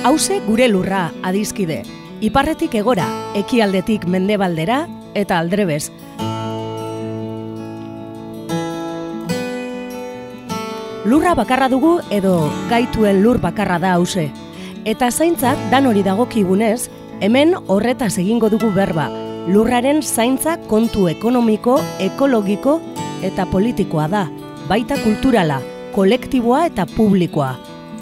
Hauze gure lurra, adizkide. Iparretik egora, ekialdetik mendebaldera eta aldrebez. Lurra bakarra dugu edo gaituen lur bakarra da hauze. Eta zaintzak dan hori dagokigunez, hemen horretaz egingo dugu berba. Lurraren zaintza kontu ekonomiko, ekologiko eta politikoa da, baita kulturala, kolektiboa eta publikoa.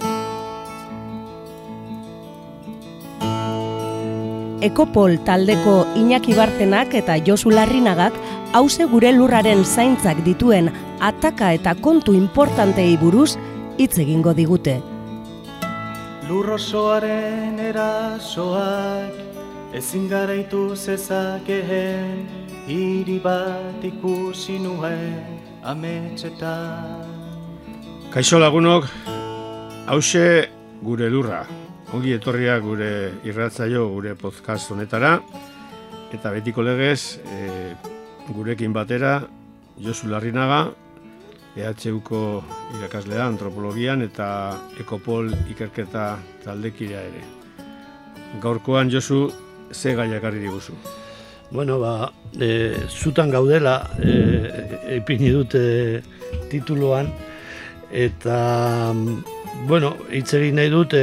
Ekopol taldeko Iñaki Bartenak eta Josu Larrinagak hauze gure lurraren zaintzak dituen ataka eta kontu importantei buruz hitz egingo digute. Lur osoaren erasoak ezin garaitu zezakeen, hiri bat ikusi nuen ametsetan. Kaixo lagunok, hauxe gure lurra. Ongi etorria gure irratsaio, gure podcast honetara, eta betiko legez, gurekin batera, Josu Larrinaga, EHUko irakaslea antropologian eta Ekopol ikerketa taldekidea ere. Gaurkoan, Josu, ze gaiak harri diguzu? Bueno, zutan gaudela, ipini dute tituluan, eta, bueno, hitz egin nahi dut,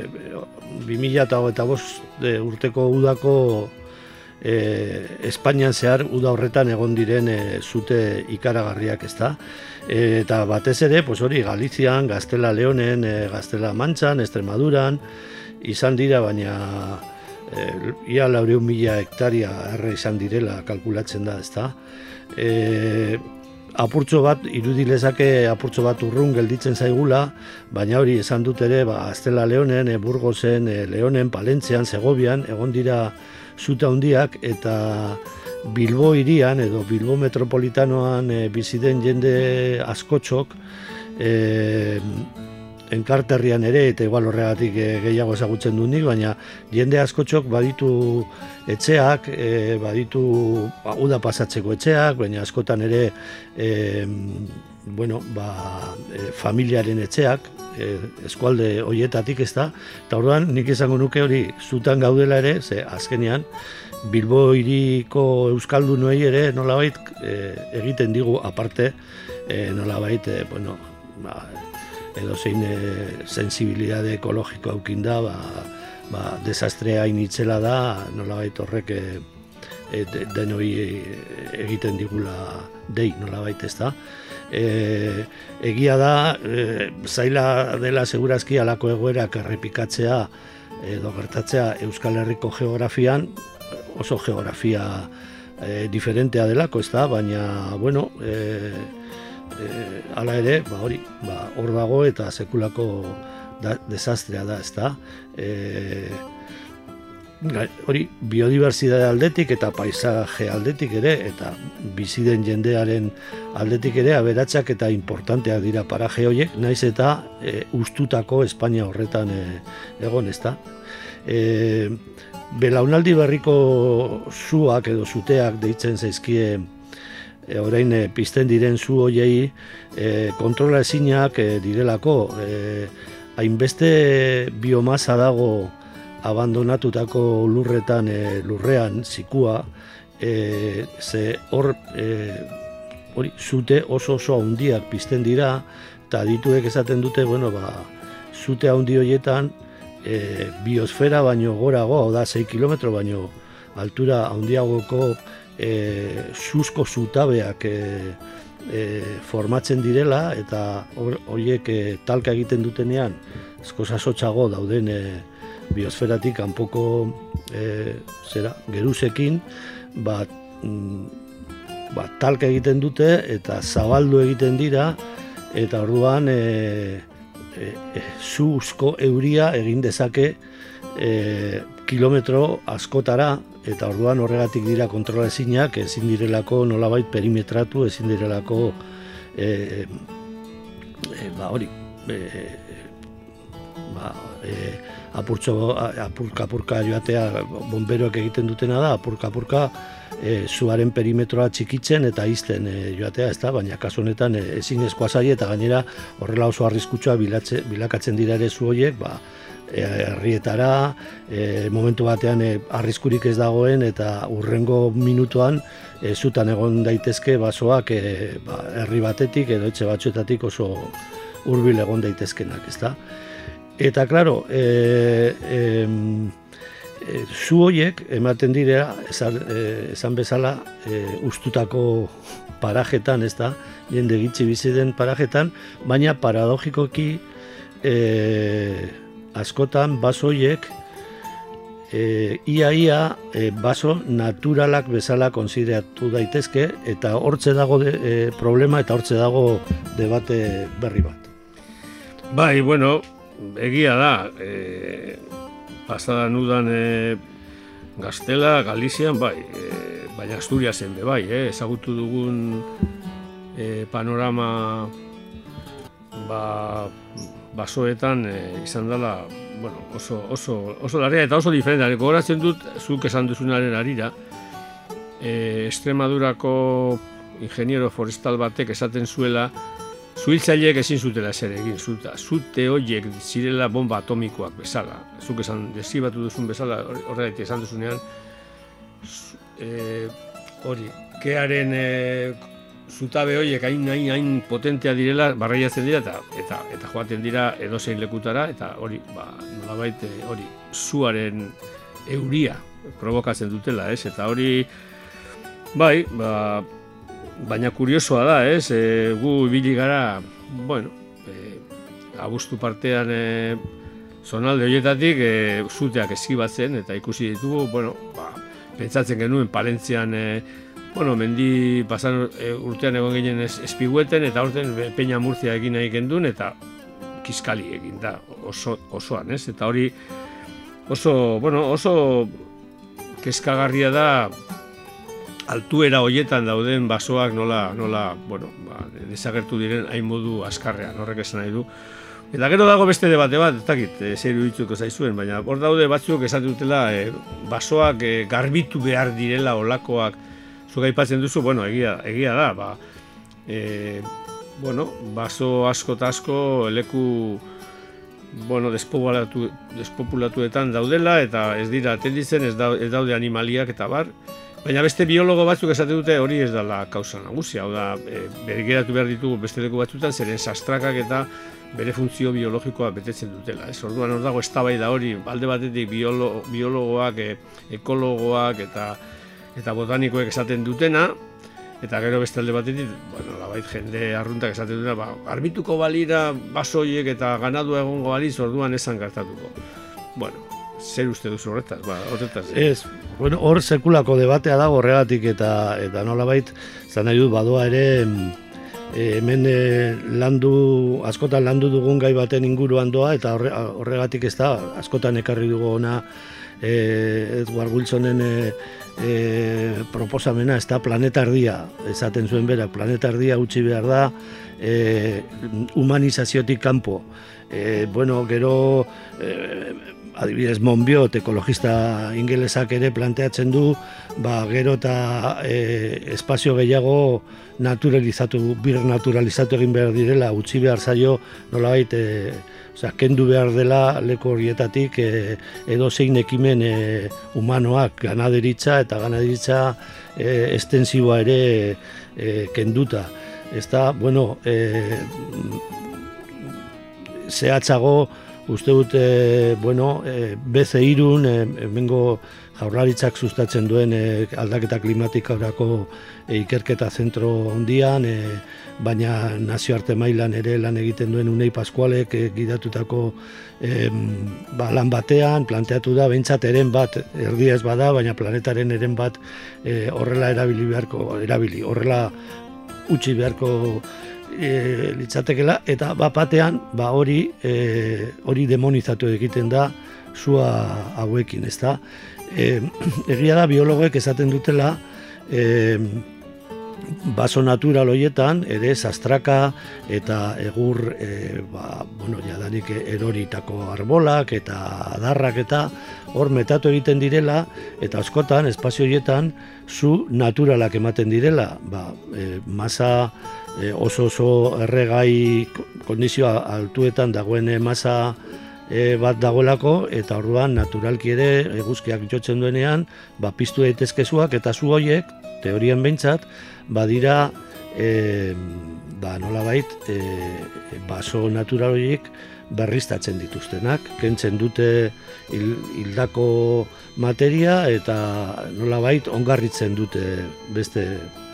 2025 urteko udako Espainian zehar uda horretan egon diren zute ikaragarriak, ezta? Eta batez ere, hori Galizian, Gaztela Leonen, Gaztela Mantxan, Extremaduran izan dira, baina ia 400.000 hektaria erre izan direla kalkulatzen da, ezta? Apurtxo bat, irudilezake apurtxo bat urrun gelditzen zaigula, baina hori esan dut ere, Gaztela Leonen, Burgosen, Leonen, Palentzian, Segovian, egon dira zute handiak, eta Bilbo hirian edo Bilbo metropolitanoan biziden jende askotxok, enkarterrian ere, eta igual horregatik gehiago ezagutzen dut nik, baina jende askotxok baditu etxeak, baditu uda pasatzeko etxeak, baina askotan ere familiaren etxeak, eskualde hoietatik, ez da, eta orduan nik esango nuke hori zutan gaudela ere, ze azkenean Bilbo hiriko euskaldunoei ere nolabait egiten digu aparte, nolabait, edo zein sensibilidade ekologiko aukin da, desastrea initzela da, nolabait horrek denoi egiten digula dei, nolabait, ez da. Egia da, zaila dela segurazki alako egoerak errepikatzea edo gertatzea Euskal Herriko geografian, oso geografia diferentea delako, ez da, baina, bueno, hala ere, hor dago eta sekulako desastrea da, ez da. Hori, biodibertsitate aldetik eta paisaje aldetik ere, eta biziden jendearen aldetik ere, aberatsak eta importanteak dira paraje horiek, naiz eta ustutako Espainia horretan egon, ez da. Belaunaldi berriko zuak edo zuteak deitzen zaizkie orain pizten diren zu hoiei kontrola ezinak direlako, hainbeste biomasa dago abandonatutako lurrean zikua, ze hor zute oso handiak pizten dira, eta adituek esaten dute, zute handi horietan biosfera baino gorago, da 6 kilometro baino altura handiagoko suzko zutabeak formatzen direla, eta horiek talka egiten dutenean eskozasotxago dauden biosferatik kanpoko geruzekin talka egiten dute eta zabaldu egiten dira, eta orduan zuzko euria egin dezake kilometro askotara, eta orduan horregatik dira kontrola ezinak, ezin direlako nolabait perimetratu, ezin direlako apurka joatea, bonberoek egiten dutena da, apurka zuaren perimetroa txikitzen eta izten joatea, ez da, baina kasu honetan ezinezkoa zaie, eta gainera horrela oso arriskutsua bilakatzen dira ere zu horiek, herrietara, momentu batean arriskurik ez dagoen eta urrengo minutuan zutan egon daitezke basoak herri batetik edo etxe batzuetatik oso hurbil egon daitezkenak, ezta? Eta, klaro, zu horiek ematen dira, esan bezala, ustutako parajetan, ez da, jende gitxi bizi den parajetan, baina paradogikoki askotan baso horiek ia baso naturalak bezala konsideratu daitezke, eta hortze dago problema eta hortze dago debate berri bat. Bai, bueno, egia da, pasadan udan Gaztela, Galizian, bai, baina Asturiasen be bai, ezagutu dugun panorama basoetan izan dela, bueno, oso larria eta oso diferentea. Gogoratzen dut, zuk esan duzunaren harira, Extremadurako ingeniero forestal batek esaten zuela, zuhiltzaileek ezin zutela ezer egin, zute horiek zirela bomba atomikoak bezala. Zuk esan deskribatu duzun bezala, horregatik esan duzunean, hori, kearen zutabe horiek hain potentea direla, barraiatzen dira eta joaten dira edozein lekutara, eta hori, nolabait, hori, zuaren euria provokatzen dutela, ez? Eta hori, bai, baina kuriosoa da, ez? Gu ibili gara, bueno, abuztu partean zonalde horietatik zuteak eskibatzen eta ikusi ditugu, bueno, pentsatzen genuen Palentzian, bueno, mendi pasan urtean egon ginen espigueten eta horten Peña Murcia egin nahi gendun eta Kiskali egin da osoan, ez? Eta hori oso kezkagarria da altuera hoietan dauden basoak nola desagertu diren hain modu azkarrean, horrek esan nahi du. Eta gero dago beste debate bat, ez dakit, zer irudituko zaizuen, baina hor daude batzuk esaten dutela basoak garbitu behar direla olakoak, zuk aipatzen duzu, bueno, egia da, baso asko eta asko leku, bueno, despopulatuetan daudela, eta ez dira atenditzen, ez daude animaliak eta bar. Baina beste biologo batzuk esaten dute hori ez dela kausa nagusia, hau da, bergeratu behar ditugu beste leku batzutan, zeren sastrakak eta bere funtzio biologikoa betetzen dutela. Orduan hor dago eztabaida hori, alde batetik biologoak, ekologoak eta botanikoek esaten dutena, eta gero beste alde batetik, bueno, labait jende arruntak esaten dutena, garbituko balira basoiek eta ganadua egongo baliz, orduan esan gertatuko. Bueno, zer uste duzu horretaz? Ez, bueno, hor sekulako debatea dago horregatik eta nolabait, zan nahi dut badoa ere hemen askotan landu dugun gai baten inguruan doa eta horregatik ez da, askotan ekarri dugu ona Edward Wilsonen proposamena, ez da planeta erdia, esaten zuen berak, planeta erdia utzi behar da humanizaziotik kanpo. Bueno, gero adibidez Monbiot, ekologista ingelesak ere planteatzen du, gero eta espazio gehiago birnaturalizatu egin behar direla, utzi behar zaio nolabait, kendu behar dela leku horietatik edozein ekimen humanoak, ganaderitza eta ganaderitza estensiboa ere kenduta. Ez da, bueno, zehatzago, uste dut, BC-irun, hemengo Jaurlaritzak sustatzen duen aldaketa klimatikorako ikerketa zentro hondian, baina nazioarte mailan ere lan egiten duen Unai Pascualek gidatutako lan batean, planteatu da, behintzat eren bat, erdia ez bada, baina planetaren eren bat horrela erabili, horrela utzi beharko litzatekela, eta batean hori demonizatu egiten da sua hauekin, ez da? Egia da biologoek esaten dutela baso natural horietan ere sastraka eta egur jadanik eroritako arbolak eta adarrak eta hor metatu egiten direla eta askotan espazio horietan zu naturalak ematen direla, masa oso erregai kondizioa altuetan dagoen masa bat dagoelako, eta orduan naturalki ere eguzkiak jotzen duenean, piztu daitezke suak, eta su horiek, teorian behintzat, badira nolabait baso natural horiek berriztatzen dituztenak, kentzen dute hildako materia eta nolabait ongarritzen dute beste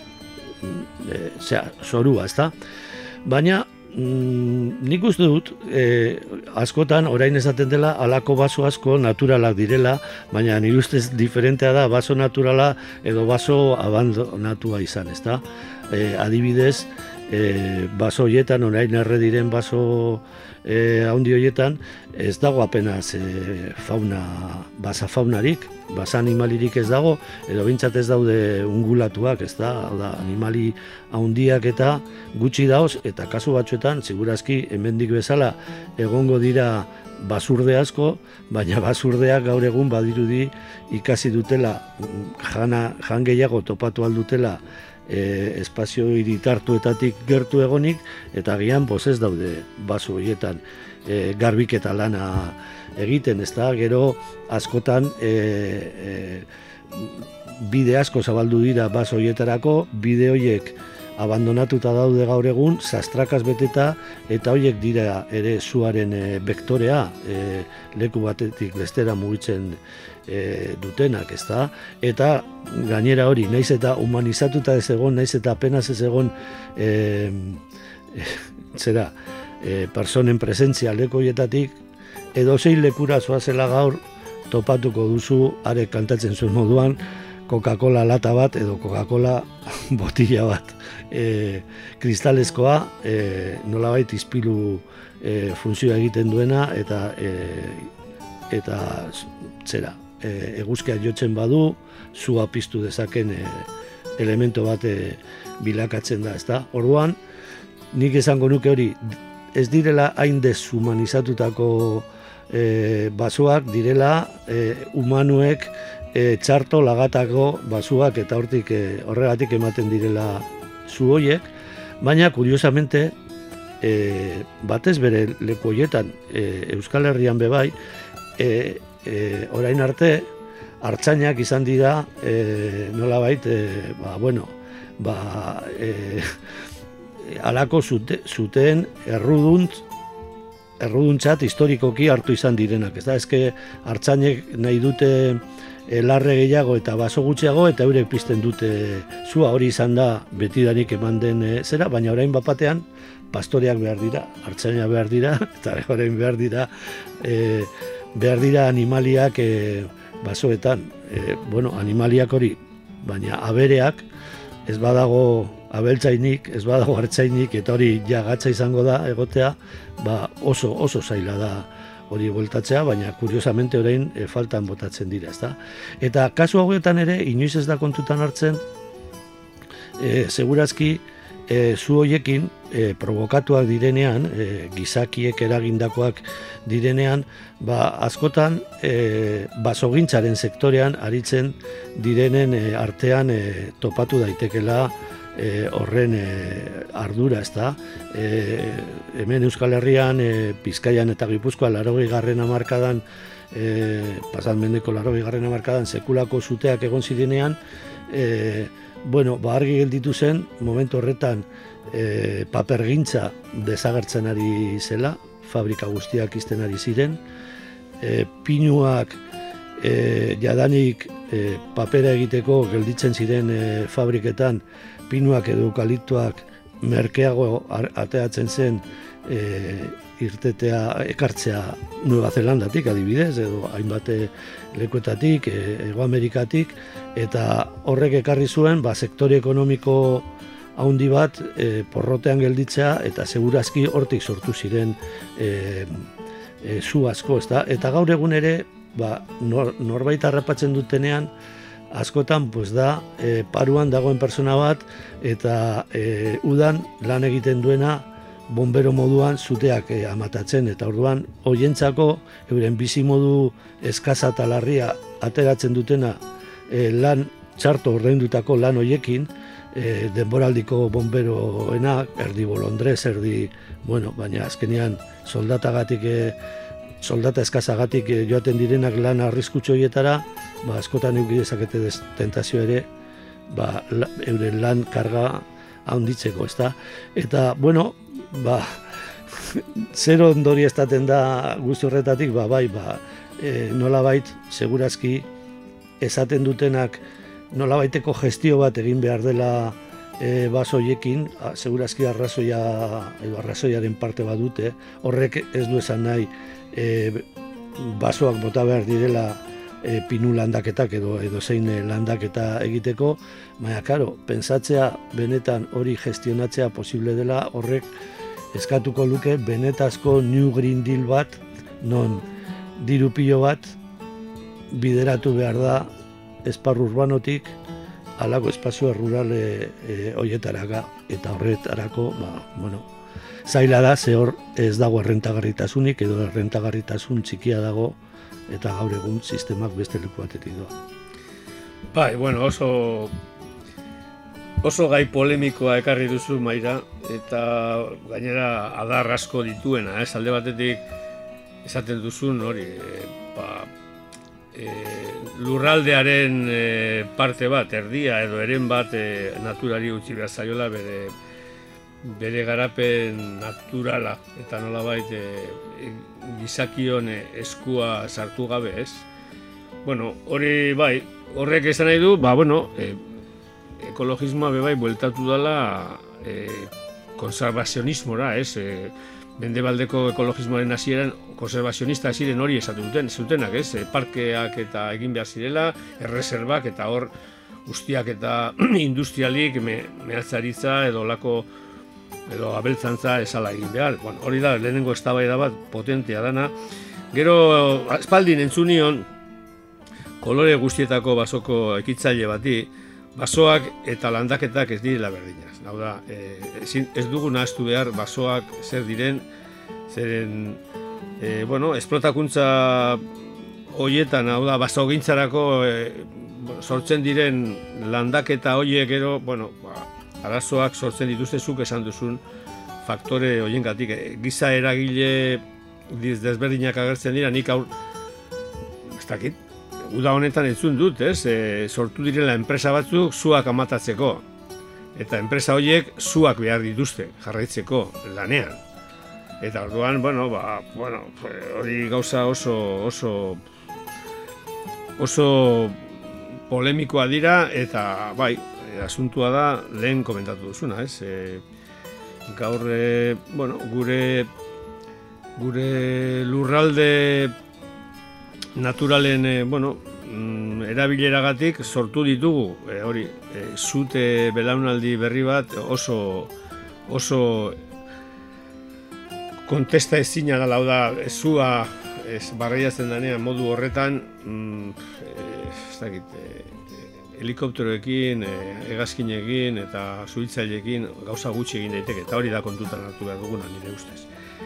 zorua, ezta? Baina nik uste dut, askotan orain esaten dela halako baso asko naturalak direla, baina nire ustez diferentea da baso naturala edo baso abandonatua izan, ezta? Adibidez, baso horietan, orain erre diren baso handi horietan, ez dago apenas basa faunarik, basa animalirik ez dago, edo bintzat ez daude ungulatuak, ez da, animali handiak eta gutxi dauz, eta kasu batzuetan, segurazki, hemendik bezala, egongo dira basurde asko, baina basurdeak gaur egun badirudi ikasi dutela, jan gehiago topatu aldutela, espazio hiritartuetatik gertu egonik, eta gian ez daude baso horietan garbiketa lana egiten, ez da, gero askotan bide asko zabaldu dira baso horietarako, bide horiek abandonatuta daude gaur egun, sastrakaz beteta, eta horiek dira ere suaren vektorea, leku batetik bestera mugitzen dutenak, ezta? Eta gainera hori, naiz eta humanizatuta ez egon, naiz eta apenas ez egon personen presentzia leku horietatik, edozein lekura zoazela gaur topatuko duzu, are kantatzen zuen moduan, Coca-Cola lata bat edo Coca-Cola botila bat kristalezkoa, nolabait izpilu funtzioa egiten duena, eta eguzkiak jotzen badu, sua piztu dezaken elemento bat bilakatzen da, ezta? Orduan, nik esango nuke hori, ez direla hain deshumanizatutako basoak, direla humanuek txarto lagatako basuak, eta horregatik ematen direla zu horiek, baina kuriosamente batez bere leku horietan Euskal Herrian bebai, orain arte artzainak izan dira nolabait halako zuten erruduntzat historikoki hartu izan direnak, ez da, ezke artzainek nahi dute larre gehiago eta baso gutxiago, eta eurek pizten dute zua, hori izan da betidanik eman den zera, baina orain bapatean pastoreak behar dira, artzainak behar dira, eta orain behar dira animaliak basoetan, animaliak hori, baina abereak ez badago abeltzainik, ez badago artzainik, eta hori gatza izango da egotea, oso zaila da hori bueltatzea, baina kuriosamente orain faltan botatzen dira, ezta? Eta kasu hauetan ere, inoiz ez da kontutan hartzen, segurazki zu horiekin provokatuak direnean, gizakiek eragindakoak direnean, askotan basogintzaren sektorean aritzen direnen artean topatu daitekela horren ardura, ezta? Hemen Euskal Herrian, Bizkaian eta Gipuzkoan 80. hamarkadan, pasan mendeko 80. hamarkadan sekulako zuteak egon zirenean, argi gelditu zen, momentu horretan papergintza desagertzen ari zela, fabrika guztiak izten ari ziren, pinuak jadanik papera egiteko gelditzen ziren fabriketan, pinuak edo eukaliptoak merkeago ateatzen zen irtetea ekartzea Nueva Zelandatik adibidez, edo hainbat lekuetatik, Hego Amerikatik, eta horrek ekarri zuen sektore ekonomiko handi bat porrotean gelditzea, eta segurazki hortik sortu ziren zu asko, ezta? Eta gaur egun ere, norbait harrapatzen dutenean, askotan da paruan dagoen persona bat, eta udan lan egiten duena bombero moduan zuteak amatatzen, eta orduan hoientzako euren bizimodu eskasa eta larria ateratzen dutena lan txarto ordaindutako lan hoiekin, denboraldiko bomberoena, erdi bolondrez, baina azkenean soldatagatik soldata eskazagatik joaten direnak lan arriskutsu horietara, askotan eduki dezakete tentazio ere, euren lan karga handitzeko, ezta? Eta, bueno, zer ondori estaten da guzti horretatik, nolabait, segurazki, esaten dutenak nolabaiteko gestio bat egin behar dela basoiekin, segurazki arrazoiaren parte bat dute, horrek ez du esan nahi basoak bota behar direla pinu landaketak edo zein landaketa egiteko, baina, karo, pentsatzea benetan hori gestionatzea posible dela, horrek eskatuko luke benetazko New Green Deal bat, non diru pilo bat bideratu behar da esparru urbanotik halako espazio rural horietaraka, eta horretarako, zaila da, ze hor ez dago errentagarritasunik edo errentagarritasun txikia dago, eta gaur egun sistemak beste leku batetik doa. Bai, bueno, oso gai polemikoa ekarri duzu, Maira, eta gainera adar asko dituena, alde batetik esaten duzun hori, lurraldearen parte bat, erdia edo eren bat naturari utzi behar zaiola bere garapen naturala, eta nolabait gizakion eskua sartu gabe, ez? Bueno, hori bai, horrek esan nahi du, ekologismoa bai bueltatu dela konservazionismora, ez? Mendebaldeko ekologismoaren hasieran konservazionista ziren hori esatu zutenak, ez? Parkeak eta egin behar zirela, erreserbak eta hor guztiak eta industrialik mehatzaritza edo abeltzantza esala egin behar. Bueno, hori da, lehenengo eztabaida bat potentea dana. Gero, aspaldin entzunion, kolore guztietako basoko ekitzaile bati, basoak eta landaketak ez direla berdinaz. Hau da, ez dugu nahaztu behar basoak zer diren, zeren, esplotakuntza horietan, hau da, basogintzarako sortzen diren landaketa horiek gero, arazoak sortzen dituztezuk esan duzun faktore horiengatik. Giza eragile desberdinak agertzen dira, nik aur, ez dakit, uda honetan entzun dut, sortu direla enpresa batzuk zuak amatatzeko. Eta enpresa horiek zuak behar dituzte, jarraitzeko lanean. Eta orduan, hori gauza oso polemikoa dira, eta bai, asuntua da lehen komentatu duzuna, ez? Gaur, gure lurralde naturalen, erabileragatik sortu ditugu, zute belaunaldi berri bat oso kontesta ezina da, lauda, zua barreiatzen denean modu horretan, ez dakit, helikopteroekin, hegazkinekin eta zuhitzaileekin gauza gutxi egin daiteke, eta hori da kontutan hartu behar duguna, nire ustez.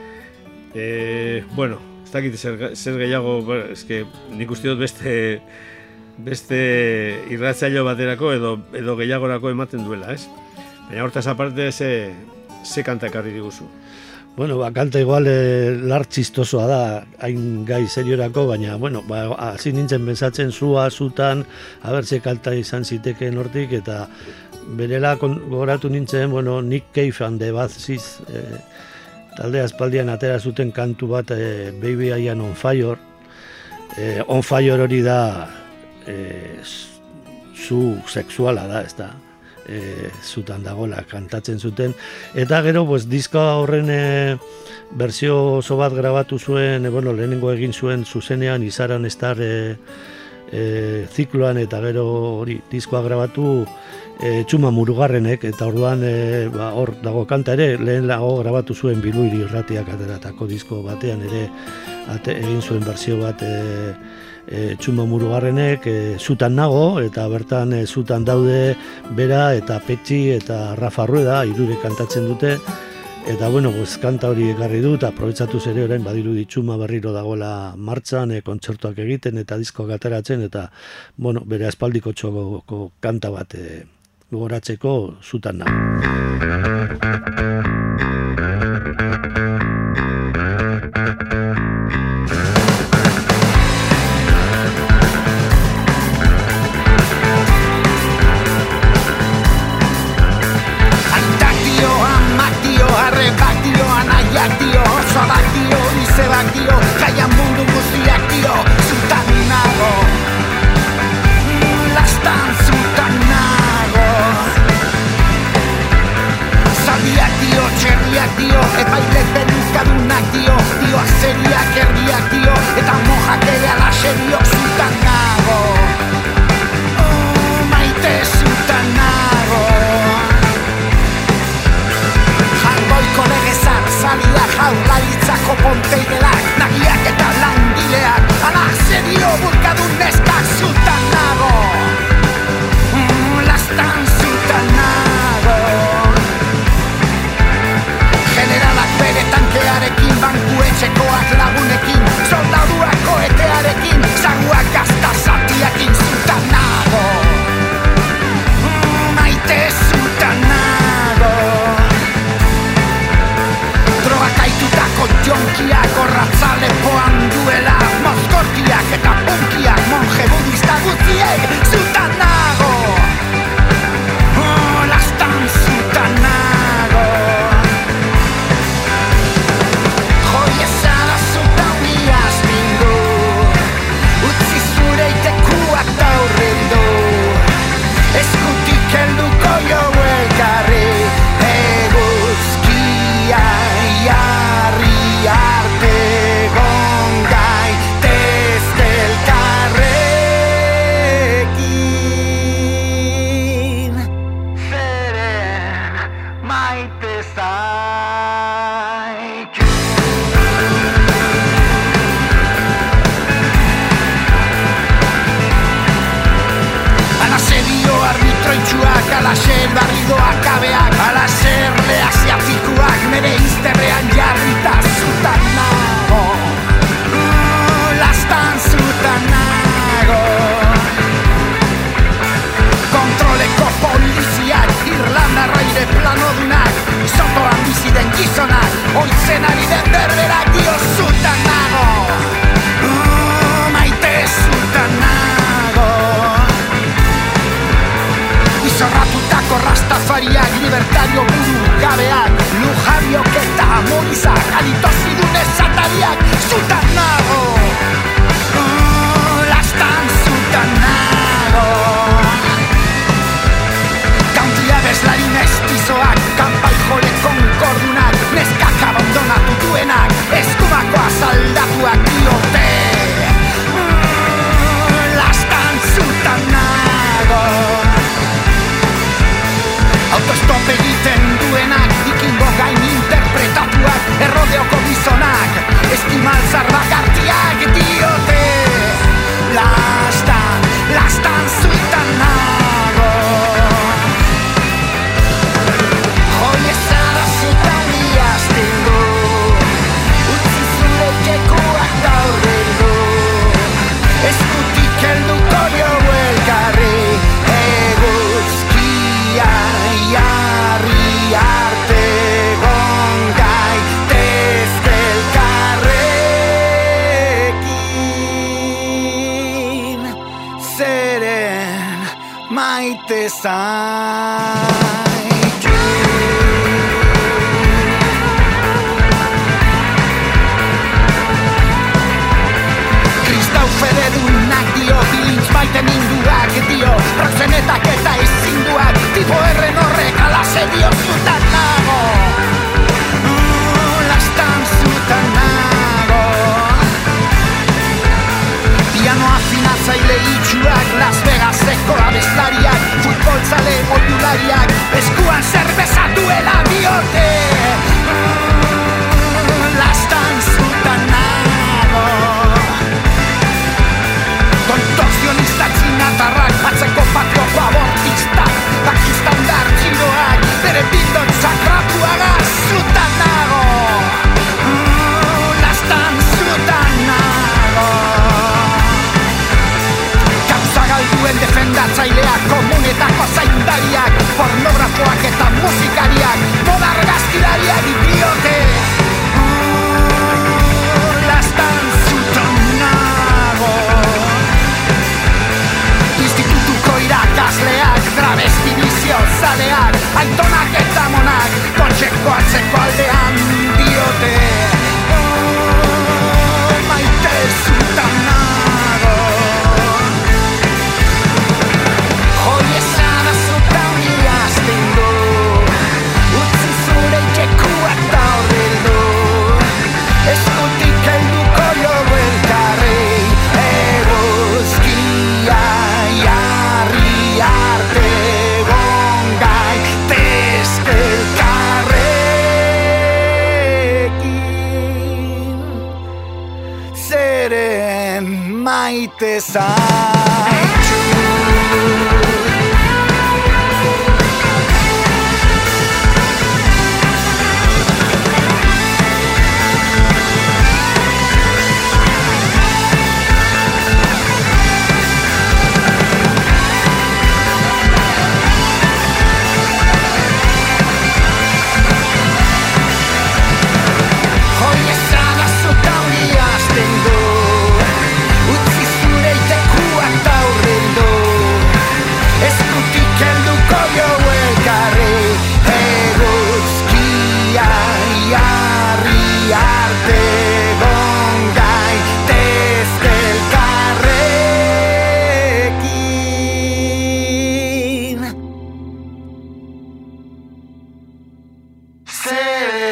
Ez dakit zer gehiago, nik uste dut beste irratzailo baterako edo gehiagorako ematen duela, ez? Baina hortaz aparte ze kanta ekarri diguzu. Kanta igual lar txistosoa da, hain gai seriorako, baina, hasi nintzen pensatzen zutan, ze kanta izan zitekeen hortik, eta berela gogoratu nintzen, Nick Cave and the Bad Seeds, talde aspaldian atera zuten kantu bat, Baby I Am On Fire. On Fire hori da, zu sexuala da, ez da. Zutan dagoela kantatzen zuten, eta gero diska horren berzio oso bat grabatu zuen, lehenengo egin zuen zuzenean Izaran Star zikloan, eta gero hori diskoa grabatu Txuma Murugarrenek, eta orduan hor dago kanta ere, lehen lago grabatu zuen Biluiri irratiak ateratako disko batean ere egin zuen berzio bat Txuma Murugarrenek, zutan nago, eta bertan zutan daude bera eta Petxi eta Rafa Rueda, hirurek kantatzen dute, eta kanta hori ekarri du, eta aprobetsatuz ere orain badirudi Txuma berriro dagoela martxan, kontzertuak egiten eta diskoak ateratzen, eta bere aspaldiko txoko kanta bat gogoratzeko zutan nago. dio, gaian mundu guztiak dio, zutan nago, lastan zutan nago. Zaldiak dio, txerriak dio, epailek benuzkadunak dio, azeriak erdiak dio, eta mojak ere alaxe dio, zutan nago, maite zutan nago. Jangoiko legezar, zaliak jaurlaritzako ponteidelak, nagiak eta langileak, alaxe dio burkadun neskak, zutan nago, lastan zutan nago. Generalak bere tankearekin, banku etxekoak lagunekin, soldaduak koetearekin, zanguak gazta zatiakin, zutan nago, maite zutan nago. Drogak aitutako jonkiak, orratzalepoan duela, mozkortiak eta punkiak, monje budista guztiek, zutan nago, lastan zutan nago. Joiezara zutan bihaztin du, utzi zure itekuak daurren du, eskutik helduko jo elkarri, eguzkia jarri arte gongai tezte elkarrekin. Zeren maite zaitu. Alaserio arbitroitxuak, alaser barridoak kabeak, alaser leasiatikuak, mere izterrean jarrita zutan nago, lastan zutan nago. Kontroleko poliziak, irlandarraire planodunak, izotoan biziden gizonak, oitzen ari den berberak dio zutan nago, maite zutan nago. Izorratutako rastafariak, libertario buru gabeak, lujariok eta amorizak, aditozidun esatariak, zutan nago, lastan zutan nago. Kantia bezlari mestizoak, kanpai jole konkordunak, neskak abandonatu duenak, eskumako azaldatuak diote, lastan zutan nago. Autostop egiten duenak, ikingo gain interpretatuak, errodeoko gizonak, estimal zarbakartiak diote, lastan, lastan zutan nago. Joiezara zutan bihazten du, utzi zure itekuak daurren du, eskutik helduko jo elkarri, eguzkia jarri arte gongai tezte elkarrekin. Zeren maite zaitu. Kristau fededunak dio, bilintz baiten induak dio, proxenetak eta izinduak, tipo erren horrek alaze dio zutan nago, lastan zutan nago. Piano afinatzaile itxuak, Las Vegaseko abeslariak, futbolzale oiulariak, maite zaitu.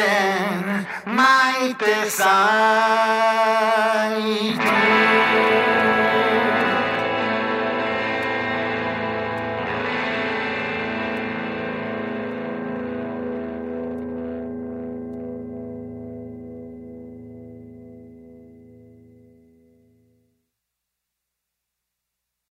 Maite zaitu.